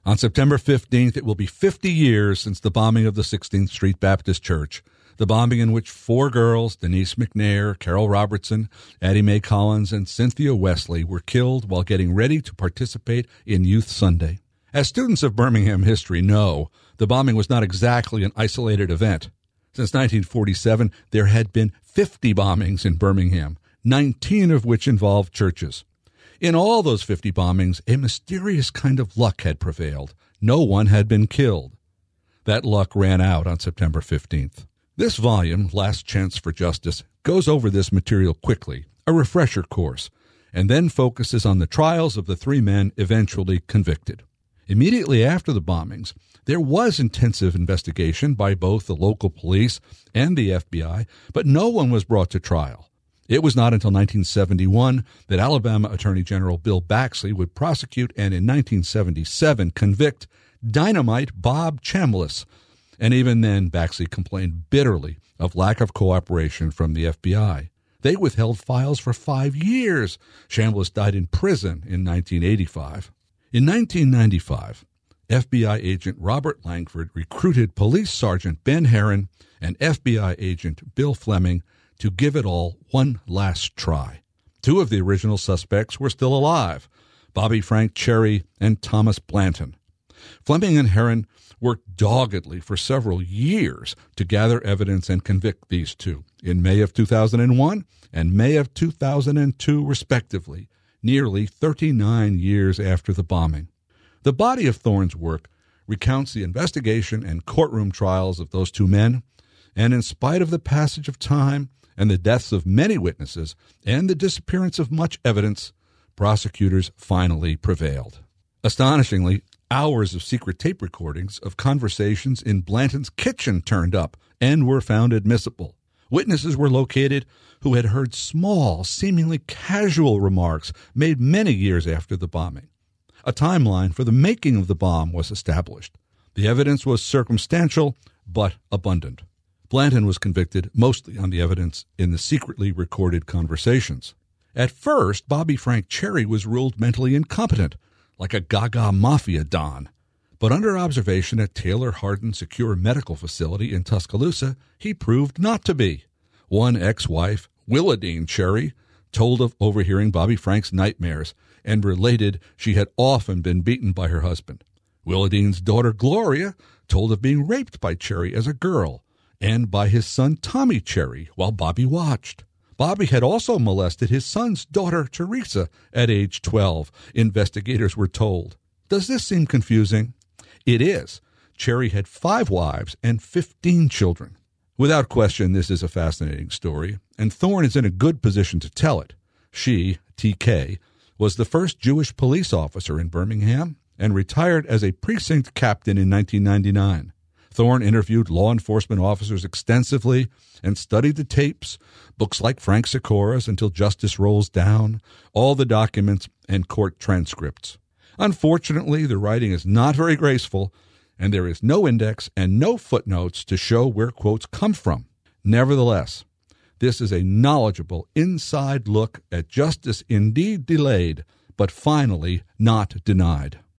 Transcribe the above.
On September 15th, it will be 50 years since the bombing of the 16th Street Baptist Church, the bombing in which 4 girls, Denise McNair, Carol Robertson, Addie Mae Collins, and Cynthia Wesley, were killed while getting ready to participate in Youth Sunday. As students of Birmingham history know, the bombing was not exactly an isolated event. Since 1947, there had been 50 bombings in Birmingham, 19 of which involved churches. In all those 50 bombings, a mysterious kind of luck had prevailed. No one had been killed. That luck ran out on September 15th. This volume, Last Chance for Justice, goes over this material quickly, a refresher course, and then focuses on the trials of the 3 men eventually convicted. Immediately after the bombings, there was intensive investigation by both the local police and the FBI, but no one was brought to trial. It was not until 1971 that Alabama Attorney General Bill Baxley would prosecute and in 1977 convict Dynamite Bob Chambliss. And even then, Baxley complained bitterly of lack of cooperation from the FBI. They withheld files for 5 years. Chambliss died in prison in 1985. In 1995, FBI agent Robert Langford recruited Police Sergeant Ben Herron and FBI agent Bill Fleming to give it all one last try. 2 of the original suspects were still alive, Bobby Frank Cherry and Thomas Blanton. Fleming and Herron worked doggedly for several years to gather evidence and convict these 2 in May of 2001 and May of 2002, respectively, nearly 39 years after the bombing. The body of Thorne's work recounts the investigation and courtroom trials of those 2 men, and in spite of the passage of time and the deaths of many witnesses and the disappearance of much evidence, prosecutors finally prevailed. Astonishingly, hours of secret tape recordings of conversations in Blanton's kitchen turned up and were found admissible. Witnesses were located who had heard small, seemingly casual remarks made many years after the bombing. A timeline for the making of the bomb was established. The evidence was circumstantial, but abundant. Blanton was convicted mostly on the evidence in the secretly recorded conversations. At first, Bobby Frank Cherry was ruled mentally incompetent, like a Gaga Mafia don. But under observation at Taylor Hardin Secure Medical Facility in Tuscaloosa, he proved not to be. One ex-wife, Willadine Cherry, told of overhearing Bobby Frank's nightmares and related she had often been beaten by her husband. Willadine's daughter, Gloria, told of being raped by Cherry as a girl and by his son Tommy Cherry while Bobby watched. Bobby had also molested his son's daughter, Teresa, at age 12, investigators were told. Does this seem confusing? It is. Cherry had 5 wives and 15 children. Without question, this is a fascinating story, and Thorne is in a good position to tell it. She, TK, was the first Jewish police officer in Birmingham and retired as a precinct captain in 1999. Thorne interviewed law enforcement officers extensively and studied the tapes, books like Frank Sikora's Until Justice Rolls Down, all the documents and court transcripts. Unfortunately, the writing is not very graceful, and there is no index and no footnotes to show where quotes come from. Nevertheless, this is a knowledgeable inside look at justice indeed delayed, but finally not denied.